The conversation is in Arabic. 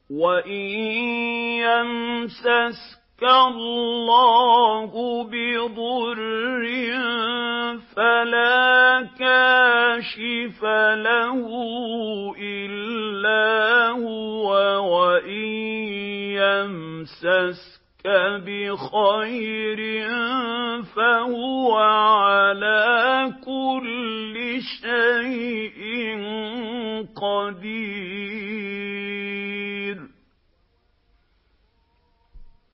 وَإِن يَمْسَسْكَ اللَّهُ بِضُرٍّ فَلَا كَاشِفَ لَهُ إِلَّا هُوَ وَإِن يَمْسَسْكَ بِخَيْرٍ فَهُوَ عَلَى كُلِّ شَيْءٍ قَدِيرٌ